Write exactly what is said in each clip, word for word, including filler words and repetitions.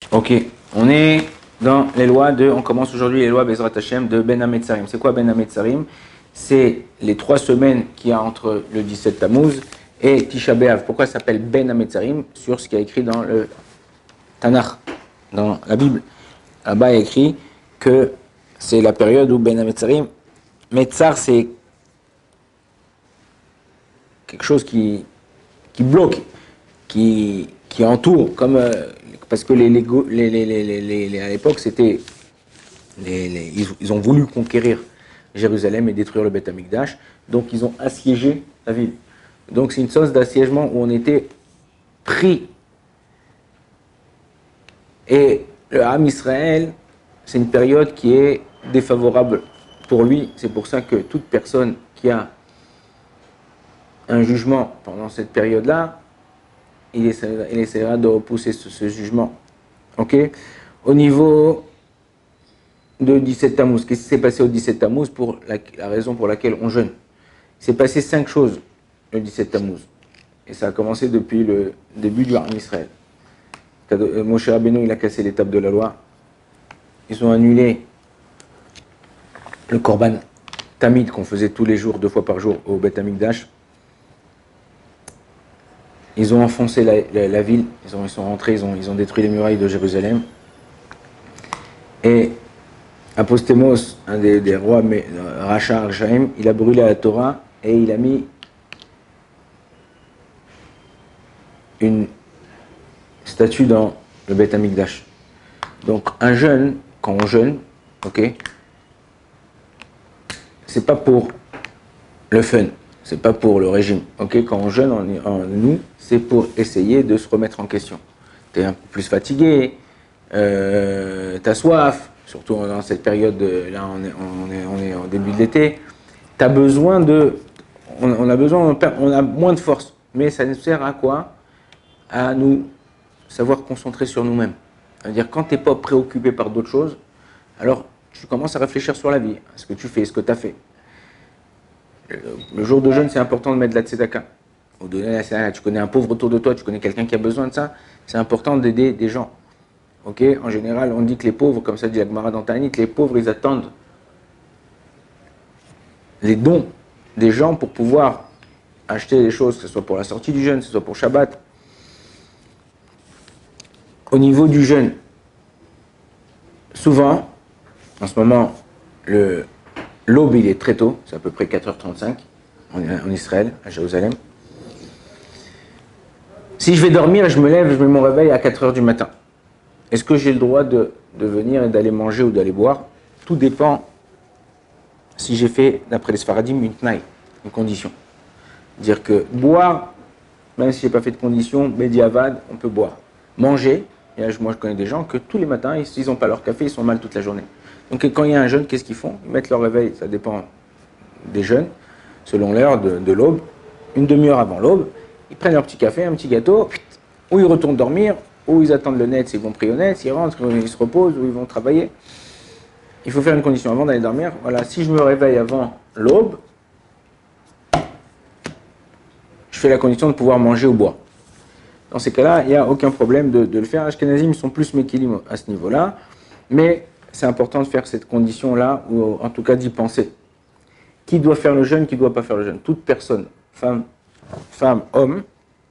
Ok, on est dans les lois de, on commence aujourd'hui les lois Bezrat Hashem de Ben Hametzarim. C'est quoi Ben Hametzarim? C'est les trois semaines qu'il y a entre le dix-sept Tammuz et Tisha B'Av. Pourquoi ça s'appelle Ben Hametzarim? Sur ce qui est écrit dans le Tanakh, dans la Bible. Là-bas, il y a écrit que c'est la période où Ben Hametzarim, Metzar, c'est quelque chose qui, qui bloque, qui, qui entoure, comme, euh, parce que les, les, les, les, les, les, les à l'époque, c'était, les, les, ils, ils ont voulu conquérir Jérusalem et détruire le Beth Amikdash, donc ils ont assiégé la ville. Donc c'est une sorte d'assiégement où on était pris. Et le Ham Israël, c'est une période qui est défavorable pour lui. C'est pour ça que toute personne qui a un jugement pendant cette période-là, il essaiera, il essaiera de repousser ce, ce jugement. Ok? Au niveau de dix-sept Tammuz, qu'est-ce qui s'est passé au dix-sept Tammuz pour la, la raison pour laquelle on jeûne? Il s'est passé cinq choses le dix-sept Tammuz. Et ça a commencé depuis le début du Ham Israël. Moshe Rabbeinu, il a cassé l'étape de la loi. Ils ont annulé le Korban Tamid qu'on faisait tous les jours, deux fois par jour au Beth Amikdash. Ils ont enfoncé la, la, la ville, ils, ont, ils sont rentrés, ils ont, ils ont détruit les murailles de Jérusalem. Et Apostémos, un des, des rois, mais, Racha Arshaim, il a brûlé la Torah et il a mis une statue dans le Beth Amikdash. Donc un jeûne, quand on jeûne, ok, c'est pas pour le fun, c'est pas pour le régime, ok. Quand on jeûne, en, en nous, c'est pour essayer de se remettre en question. T'es un peu plus fatigué, euh, t'as soif, surtout dans cette période, de, là on est, on est, on est au début de l'été. T'as besoin de, on, on a besoin, on a moins de force, mais ça nous sert à quoi? À nous savoir concentrer sur nous-mêmes. C'est-à-dire, quand tu n'es pas préoccupé par d'autres choses, alors tu commences à réfléchir sur la vie, ce que tu fais, ce que tu as fait. Le jour de jeûne, c'est important de mettre de la tzedaka. Ou donner la tzedaka. Tu connais un pauvre autour de toi, tu connais quelqu'un qui a besoin de ça, c'est important d'aider des gens. Ok? En général, on dit que les pauvres, comme ça dit la Gemara dans Ta'anit, les pauvres, ils attendent les dons des gens pour pouvoir acheter des choses, que ce soit pour la sortie du jeûne, que ce soit pour Shabbat. Au niveau du jeûne, souvent, en ce moment, le, l'aube, il est très tôt, c'est à peu près quatre heures trente-cinq en, en Israël, à Jérusalem. Si je vais dormir, je me lève, je mets mon réveil à quatre heures du matin. Est-ce que j'ai le droit de, de venir et d'aller manger ou d'aller boire? Tout dépend si j'ai fait, d'après les Sfaradim, une tnaï, une condition. Dire que boire, même si je n'ai pas fait de condition, Bediavad, on peut boire. Manger, et là, moi je connais des gens que tous les matins, ils n'ont pas leur café, ils sont mal toute la journée. Donc quand il y a un jeûne, qu'est-ce qu'ils font? Ils mettent leur réveil, ça dépend des jeunes, selon l'heure de, de l'aube, une demi-heure avant l'aube, ils prennent leur petit café, un petit gâteau, ou ils retournent dormir, ou ils attendent le net, ils vont prier au net, ils rentrent, ils se reposent, ou ils vont travailler. Il faut faire une condition avant d'aller dormir. Voilà, si je me réveille avant l'aube, je fais la condition de pouvoir manger ou boire. Dans ces cas-là, il n'y a aucun problème de, de le faire. Ashkenazim, ils sont plus méquilim à ce niveau-là, mais c'est important de faire cette condition-là, ou en tout cas d'y penser. Qui doit faire le jeûne, qui ne doit pas faire le jeûne? Toute personne, femme, femme, homme,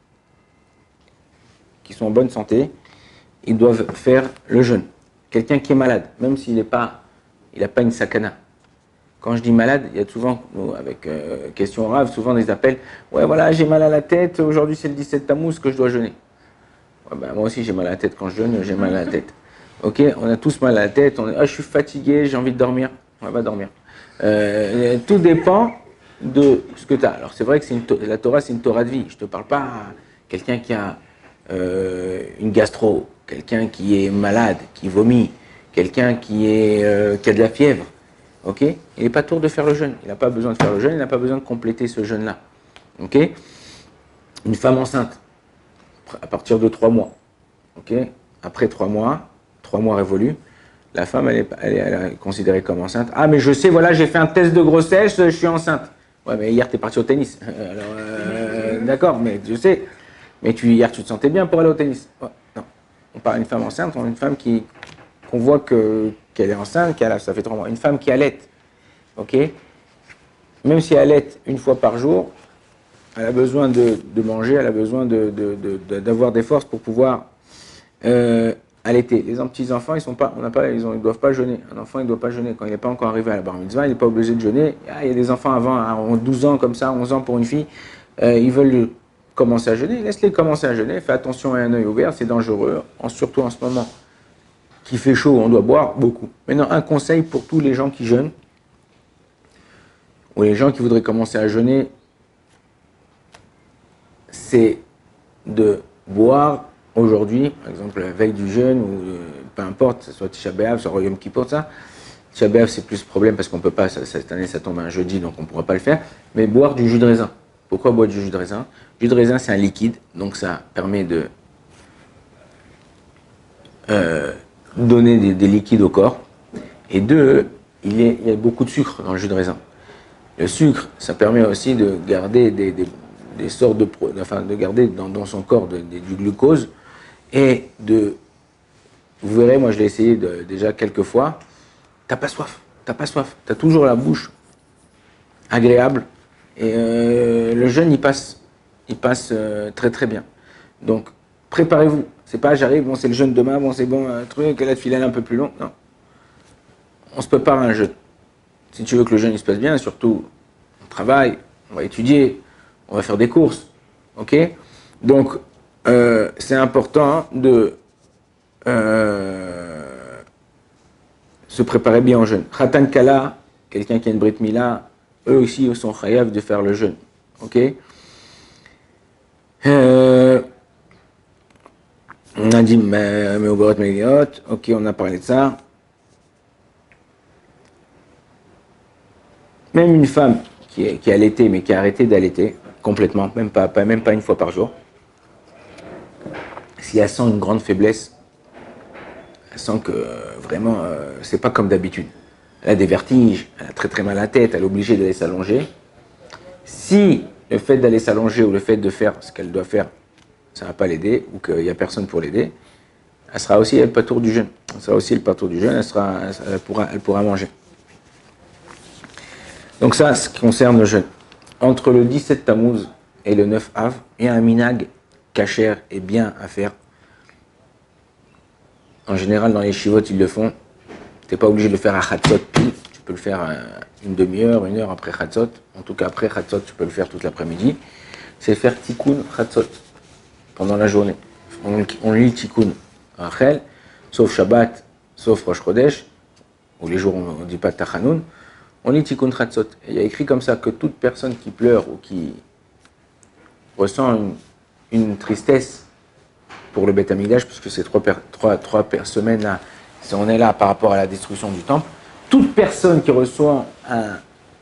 qui sont en bonne santé, ils doivent faire le jeûne. Quelqu'un qui est malade, même s'il n'est pas, il n'a pas une sakana. Quand je dis malade, il y a souvent, nous, avec euh, question rave, souvent des appels. Ouais, voilà, j'ai mal à la tête, aujourd'hui c'est le dix-sept Tammuz que je dois jeûner. Ouais, ben, moi aussi j'ai mal à la tête quand je jeûne, j'ai mal à la tête. Ok, on a tous mal à la tête, on est, ah, je suis fatigué, j'ai envie de dormir. On va dormir. Euh, tout dépend de ce que tu as. Alors c'est vrai que c'est une, la Torah c'est une Torah de vie. Je ne te parle pas à quelqu'un qui a euh, une gastro, quelqu'un qui est malade, qui vomit, quelqu'un qui, est, euh, qui a de la fièvre. Ok, il n'est pas tour de faire le jeûne. Il n'a pas besoin de faire le jeûne, il n'a pas besoin de compléter ce jeûne-là. Ok, une femme enceinte, à partir de trois mois. Ok, après trois mois, trois mois révolus, la femme, elle est, elle, est, elle est considérée comme enceinte. Ah, mais je sais, voilà, j'ai fait un test de grossesse, je suis enceinte. Ouais, mais hier, tu es parti au tennis. Alors, euh, d'accord, mais je sais. Mais tu, hier, tu te sentais bien pour aller au tennis. Ouais, non. on parle d'une femme enceinte, on a une femme qui, qu'on voit que, qu'elle est enceinte, qu'elle a, ça fait trois mois. Une femme qui allait, ok? Même si elle allait une fois par jour, elle a besoin de, de manger, elle a besoin de, de, de, de, d'avoir des forces pour pouvoir euh, allaiter. Les petits enfants, ils sont pas, on n'a pas, ils, ont, ils doivent pas jeûner. Un enfant, il ne doit pas jeûner. Quand il n'est pas encore arrivé à la bar mitzvah, il n'est pas obligé de jeûner. Ah, il y a des enfants avant, à douze ans comme ça, onze ans pour une fille, euh, ils veulent commencer à jeûner. Laisse-les commencer à jeûner. Fais attention à un œil ouvert, c'est dangereux, en, surtout en ce moment qui fait chaud, on doit boire beaucoup. Maintenant, un conseil pour tous les gens qui jeûnent, ou les gens qui voudraient commencer à jeûner, c'est de boire aujourd'hui, par exemple la veille du jeûne, ou euh, peu importe, que ce soit Tisha B'Av, soit Yom Kippour, ça. Tisha B'Av, c'est plus problème parce qu'on peut pas, ça, cette année ça tombe un jeudi, donc on ne pourra pas le faire, mais boire du jus de raisin. Pourquoi boire du jus de raisin? Le jus de raisin, c'est un liquide, donc ça permet de euh, donner des, des liquides au corps. Et deux, il y, a, il y a beaucoup de sucre dans le jus de raisin. Le sucre, ça permet aussi de garder des, des, des sortes de, enfin, de garder dans, dans son corps de, de, du glucose et de, vous verrez, moi je l'ai essayé de, déjà quelques fois, t'as pas soif, t'as pas soif, t'as toujours la bouche agréable et euh, le jeûne il passe, il passe euh, très très bien. Donc préparez-vous, c'est pas j'arrive, bon c'est le jeûne demain, bon c'est bon, un truc, la file un peu plus long, non. On se prépare à un jeûne. Si tu veux que le jeûne il se passe bien, surtout on travaille, on va étudier, on va faire des courses, ok? Donc euh, c'est important de euh, se préparer bien au jeûne. Khatan Kala, quelqu'un qui a une Brit Mila, eux aussi ils sont chayav de faire le jeûne, ok? Euh, on a dit Meoborot Megiot, ok, on a parlé de ça. Même une femme qui est, qui est allaitée, mais qui a arrêté d'allaiter complètement, même pas, pas, même pas une fois par jour, si elle sent une grande faiblesse, elle sent que euh, vraiment, euh, c'est pas comme d'habitude. Elle a des vertiges, elle a très très mal à la tête, elle est obligée d'aller s'allonger. Si le fait d'aller s'allonger ou le fait de faire ce qu'elle doit faire, ça ne va pas l'aider, ou qu'il n'y a personne pour l'aider, elle sera aussi le patour du jeûne. Elle sera aussi le patour du jeûne, elle, sera, elle, pourra, elle pourra manger. Donc ça, ce qui concerne le jeûne. Entre le dix-sept Tammuz et le neuf Av, il y a un minag cachère et bien à faire. En général, dans les shivot, ils le font. Tu n'es pas obligé de le faire à Chatzot pile. Tu peux le faire une demi-heure, une heure après Chatzot. En tout cas, après Chatzot, tu peux le faire toute l'après-midi. C'est faire Tikkun Chatzot pendant la journée. On, on lit Tikkun Rachel, sauf Shabbat, sauf Rosh Chodesh, ou les jours où on ne dit pas Tachanoun. On lit Tikkun Chatzot. Et il y a écrit comme ça que toute personne qui pleure ou qui ressent une, une tristesse pour le Beth Amikdash, puisque ces trois, trois, trois semaines là, si on est là par rapport à la destruction du temple, toute personne qui reçoit un,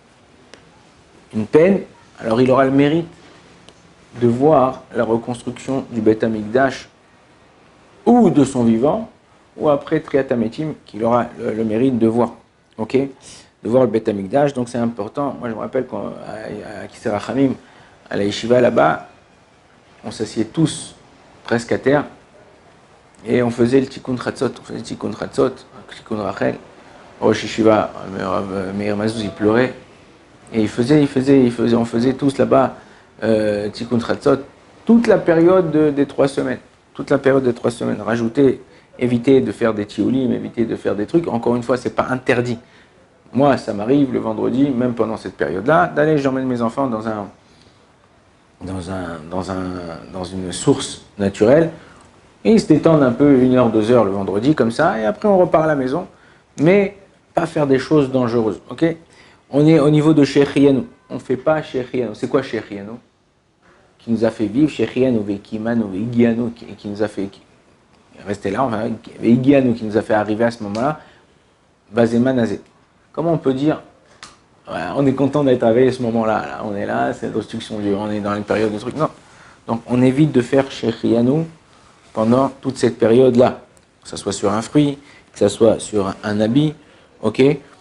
une peine, alors il aura le mérite de voir la reconstruction du Beth Amikdash ou de son vivant, ou après Triat HaMetim, qu'il aura le, le mérite de voir. Ok, de voir le Beth Amikdash, donc c'est important. Moi je me rappelle qu'à Kisser Hachamim, à la yeshiva là-bas, on s'assied tous presque à terre et on faisait le Tikkun Chatzot, on faisait le Tikkun Chatzot, le Tikkun Rachel. Rosh Yeshiva, Meir Mazouz, il pleurait et il faisait, il faisait, il faisait, on faisait tous là-bas euh, Tikkun Chatzot toute la période de, des trois semaines, toute la période des trois semaines. Rajouter, éviter de faire des tioulim, éviter de faire des trucs. Encore une fois, c'est pas interdit. Moi, ça m'arrive le vendredi, même pendant cette période-là, d'aller, j'emmène mes enfants dans un, dans un, dans un, dans une source naturelle, et ils se détendent un peu, une heure, deux heures le vendredi, comme ça, et après on repart à la maison, mais pas faire des choses dangereuses, ok? On est au niveau de Shechianu, on ne fait pas Shechianu. C'est quoi Shechianu? Qui nous a fait vivre, Shechianu, Vekimanu, Vegianu, qui, qui nous a fait rester là, enfin, Vegianu, qui nous a fait arriver à ce moment-là, Bazemanazé. Comment on peut dire, ouais, on est content d'être arrivé à ce moment-là, là, on est là, c'est la destruction du, on est dans une période de trucs, non. Donc on évite de faire Shechianu pendant toute cette période-là, que ce soit sur un fruit, que ce soit sur un, un habit, ok.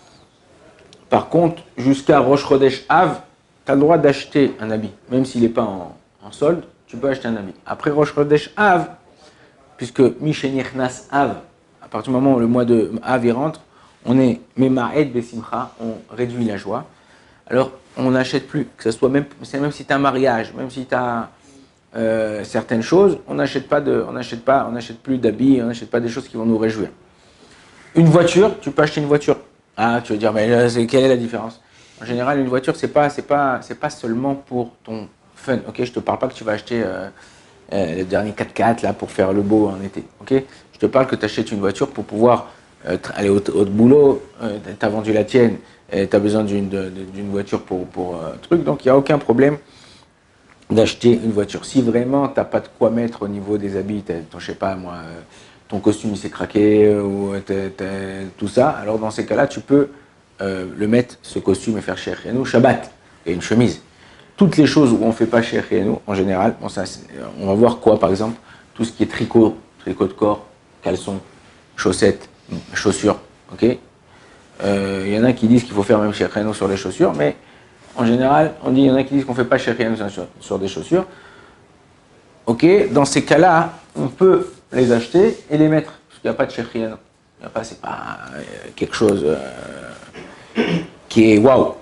Par contre, jusqu'à Rosh Chodesh Av, tu as le droit d'acheter un habit, même s'il n'est pas en, en solde, tu peux acheter un habit. Après Rosh Chodesh Av, puisque Mishenichnas Av, à partir du moment où le mois de Av y rentre, on est Mema'ed Besimcha, on réduit la joie. Alors, on n'achète plus, que ce soit même, même si tu as un mariage, même si tu as euh, certaines choses, on n'achète pas de, on n'achète pas, on n'achète plus d'habits, on n'achète pas des choses qui vont nous réjouir. Une voiture, tu peux acheter une voiture. Ah, tu vas dire, mais là, quelle est la différence? En général, une voiture, c'est pas, c'est pas, c'est pas seulement pour ton fun. Ok, je te parle pas que tu vas acheter euh, euh, le dernier quatre-quatre là pour faire le beau en été. Ok, je te parle que tu achètes une voiture pour pouvoir euh, aller au, au boulot. Euh, tu as vendu la tienne, tu as besoin d'une, d'une voiture pour pour euh, truc. Donc il y a aucun problème d'acheter une voiture. Si vraiment tu n'as pas de quoi mettre au niveau des habits, ton, je sais pas moi, euh, ton costume il s'est craqué euh, ou t'es, t'es, tout ça, alors dans ces cas-là, tu peux euh, le mettre, ce costume, et faire chez Rianou, Shabbat, et une chemise. Toutes les choses où on ne fait pas chez Rianou, en général, bon, ça, on va voir quoi par exemple, tout ce qui est tricot, tricot de corps, caleçon, chaussettes, chaussures, ok. Il euh, y en a qui disent qu'il faut faire même chez Rianou sur les chaussures, mais en général, on dit, il y en a qui disent qu'on ne fait pas chez Rianou sur, sur des chaussures. Ok, dans ces cas-là, on peut les acheter et les mettre, parce qu'il n'y a pas de Shechiano. Il n'y a pas, c'est pas euh, quelque chose euh, qui est waouh.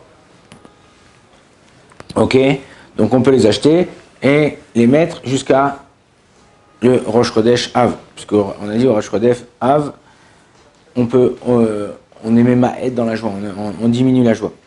Ok, donc on peut les acheter et les mettre jusqu'à le Rosh Chodesh Av, puisqu'on a dit au Rosh Chodesh Av, on peut, euh, on est même à être dans la joie, on, on, on diminue la joie.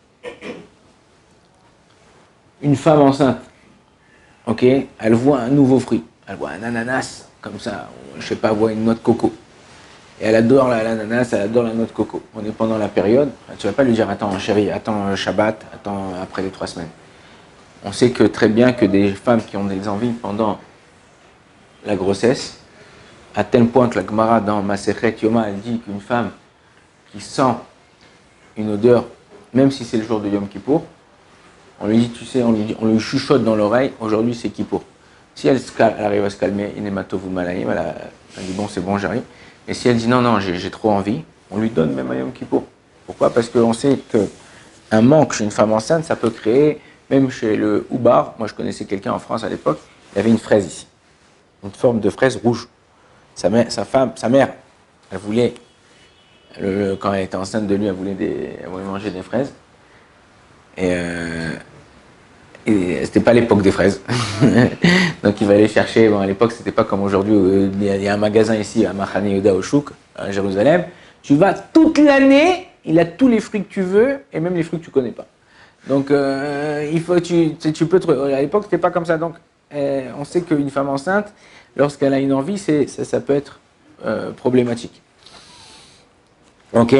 Une femme enceinte, ok, elle voit un nouveau fruit, elle voit un ananas, comme ça, je sais pas, elle voit une noix de coco. Et elle adore l'ananas, elle adore la noix de coco. On est pendant la période, tu vas pas lui dire, attends chérie, attends Shabbat, attends après les trois semaines. On sait que très bien que des femmes qui ont des envies pendant la grossesse, à tel point que la Gemara dans Masechet Yoma, elle dit qu'une femme qui sent une odeur, même si c'est le jour de Yom Kippour, on lui dit, tu sais, on lui, dit, on lui chuchote dans l'oreille, aujourd'hui c'est Kippour. Si elle, elle arrive à se calmer, Inematovou Malayim, elle, elle dit, bon c'est bon, j'arrive. Et si elle dit, non, non, j'ai, j'ai trop envie, on lui donne même à Yom Kippour. Pourquoi? Parce qu'on sait qu'un manque chez une femme enceinte, ça peut créer, même chez le Houbar, moi je connaissais quelqu'un en France à l'époque, il y avait une fraise ici, une forme de fraise rouge. Sa mère, sa femme, sa mère, elle voulait, le, quand elle était enceinte de lui, elle voulait, des, elle voulait manger des fraises. Et, euh, et c'était pas l'époque des fraises. Donc il va aller chercher, bon à l'époque c'était pas comme aujourd'hui, où il y a un magasin ici à Machane Yehuda au Chouk, à Jérusalem. Tu vas toute l'année, il a tous les fruits que tu veux, et même les fruits que tu connais pas. Donc euh, il faut, tu, tu peux trouver. À l'époque c'était pas comme ça. Donc euh, on sait qu'une femme enceinte, lorsqu'elle a une envie, c'est, ça, ça peut être euh, problématique. Ok.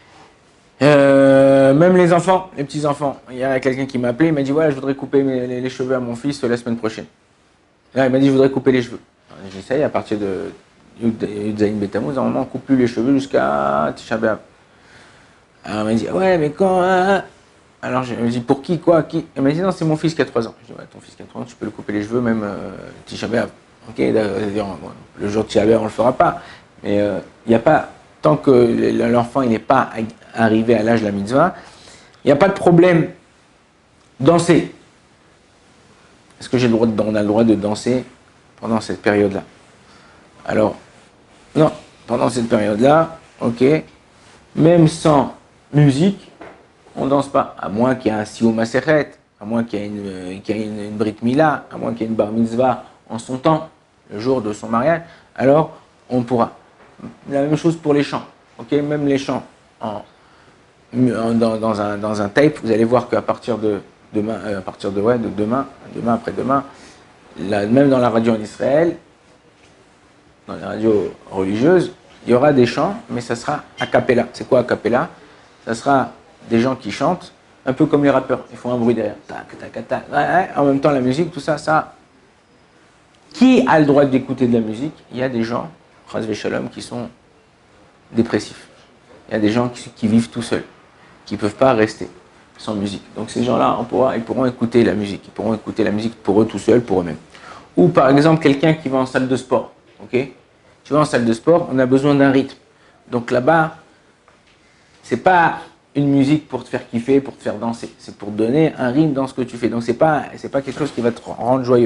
Euh, même les enfants, les petits enfants. Il y a quelqu'un qui m'a appelé, il m'a dit voilà, je voudrais couper mes, les, les cheveux à mon fils la semaine prochaine. Là, il m'a dit je voudrais couper les cheveux. J'essaye à partir de Yudzaïn Betamouz, normalement on coupe plus les cheveux jusqu'à Tisha B'Av. Alors il m'a dit ouais mais quand hein? Alors je me dis pour qui quoi qui? Il m'a dit non c'est mon fils qui a trois ans. Je dis ouais ton fils qui a trois ans tu peux le couper les cheveux même euh, Tisha B'Av. Ok, le jour de Tisha B'Av on le fera pas. Mais il euh, n'y a pas tant que l'enfant il n'est pas arrivé à l'âge de la mitzvah, il n'y a pas de problème. Danser. Est-ce que j'ai le droit de, on a le droit de danser pendant cette période-là? Alors, non, pendant cette période-là, ok, même sans musique, on ne danse pas, à moins qu'il y ait un Siyum Masechet, à moins qu'il y ait une, qu'il y ait une, une Brit Mila, à moins qu'il y ait une Bar Mitzvah en son temps, le jour de son mariage, alors on pourra. La même chose pour les chants, ok, même les chants en, en, dans, dans, un, dans un tape, vous allez voir qu'à partir de demain, euh, à partir de, ouais, de demain, demain après-demain, là, même dans la radio en Israël, dans les radios religieuses, il y aura des chants, mais ça sera a cappella. C'est quoi a cappella? Ça sera des gens qui chantent, un peu comme les rappeurs, ils font un bruit derrière. Tac, tac, tac. Ouais, ouais. En même temps, la musique, tout ça, ça. Qui a le droit d'écouter de la musique? Il y a des gens, Chas Shalom, qui sont dépressifs. Il y a des gens qui, qui vivent tout seuls, qui ne peuvent pas rester sans musique. Donc ces gens-là, on pourra, ils pourront écouter la musique. Ils pourront écouter la musique pour eux tout seuls, pour eux-mêmes. Ou par exemple, quelqu'un qui va en salle de sport. Okay, tu vas en salle de sport, on a besoin d'un rythme. Donc là-bas, c'est pas une musique pour te faire kiffer, pour te faire danser. C'est pour donner un rythme dans ce que tu fais. Donc c'est pas, c'est pas quelque chose qui va te rendre joyeux.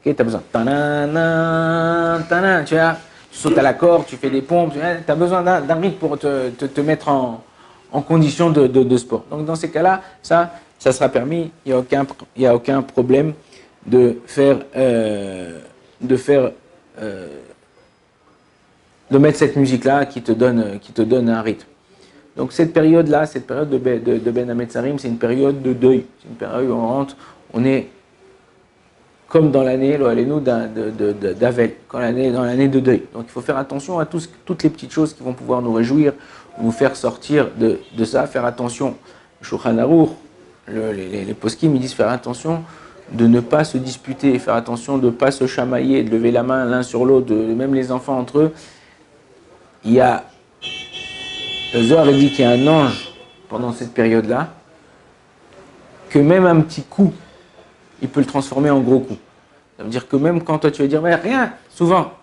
Okay, tu as besoin. Tanana, tanana, tu, vois, tu sautes à la corde, tu fais des pompes. Tu as besoin d'un, d'un rythme pour te, te, te mettre en, en condition de, de, de sport. Donc dans ces cas-là, ça, ça sera permis. Il n'y a aucun, il y a aucun problème de faire, euh, de faire, euh, de mettre cette musique-là qui te donne, qui te donne un rythme. Donc cette période-là, cette période de, de, de Ben Hametzarim, c'est une période de deuil. C'est une période où on rentre, on est comme dans l'année, nous d'Avel, dans l'année de deuil. Donc il faut faire attention à tous, toutes les petites choses qui vont pouvoir nous réjouir, nous faire sortir de, de ça, faire attention. Shulchan Aruch, le, les, les poskim, ils disent faire attention de ne pas se disputer, faire attention de ne pas se chamailler, de lever la main l'un sur l'autre, même les enfants entre eux. Il y a, le Zohar dit qu'il y a un ange pendant cette période-là, que même un petit coup, il peut le transformer en gros coup. Ça veut dire que même quand toi tu vas dire, mais rien, souvent,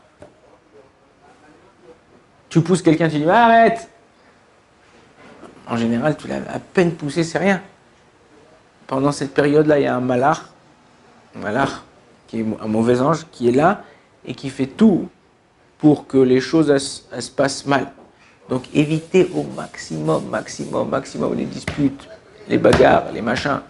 tu pousses quelqu'un, tu dis, bah, arrête. En général, tu l'as à peine poussé, c'est rien. Pendant cette période-là, il y a un malach, un malach, qui est un mauvais ange, qui est là et qui fait tout pour que les choses elles, elles se passent mal. Donc évitez au maximum, maximum, maximum les disputes, les bagarres, les machins.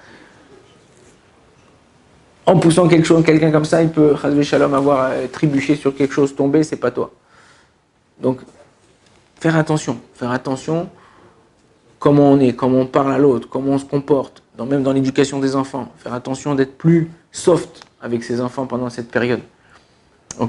En poussant quelque chose, quelqu'un comme ça, il peut, Chazvé Shalom, avoir trébuché sur quelque chose, tomber, c'est pas toi. Donc, faire attention, faire attention comment on est, comment on parle à l'autre, comment on se comporte, dans, même dans l'éducation des enfants. Faire attention d'être plus soft avec ses enfants pendant cette période. Ok ?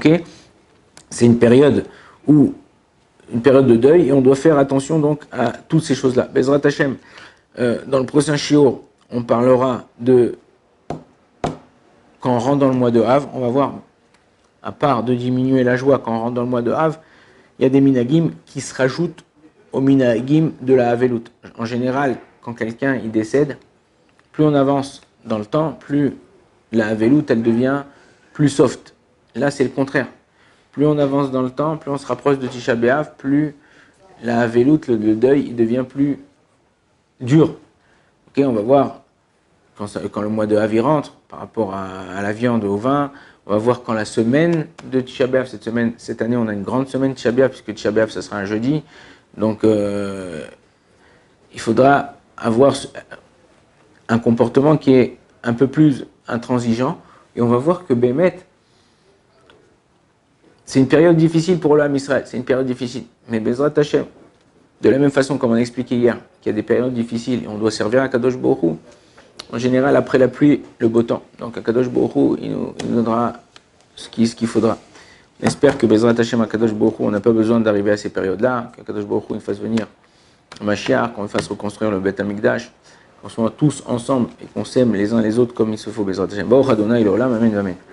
C'est une période où, une période de deuil, et on doit faire attention donc à toutes ces choses-là. Bezrat Hashem, euh, dans le prochain shiur, on parlera de quand on rentre dans le mois de Av, on va voir, à part de diminuer la joie quand on rentre dans le mois de Av, il y a des minagim qui se rajoutent aux minagim de la Havelut. En général, quand quelqu'un il décède, plus on avance dans le temps, plus la Havelut elle devient plus soft. Là, c'est le contraire. Plus on avance dans le temps, plus on se rapproche de Tisha B'Av, plus la Havelut, le, le deuil, il devient plus dur. Ok, on va voir quand, ça, quand le mois de Av rentre, par rapport à, à la viande, au vin, on va voir quand la semaine de Tisha B'Av, cette semaine, cette année, on a une grande semaine de Tisha B'Av, puisque Tisha B'Av, ça sera un jeudi. Donc, euh, il faudra avoir un comportement qui est un peu plus intransigeant. Et on va voir que Bémet, c'est une période difficile pour l'âme Israël. C'est une période difficile. Mais Bezrat Hashem, de la même façon comme on a expliqué hier, qu'il y a des périodes difficiles et on doit servir à Kadosh Baruch Hu, en général, après la pluie, le beau temps. Donc, Akadosh Baruch Hu, il nous, il nous donnera ce qu'il, ce qu'il faudra. On espère que Bezrat Hashem, Akadosh Baruch Hu, on n'a pas besoin d'arriver à ces périodes-là, qu'Akadosh Baruch Hu, il fasse venir Mashiach, qu'on fasse reconstruire le Beth Amikdash, qu'on soit tous ensemble et qu'on s'aime les uns les autres comme il se faut. Bezrat Hashem. Baruch Adonai, l'Olam, Amen, Amen.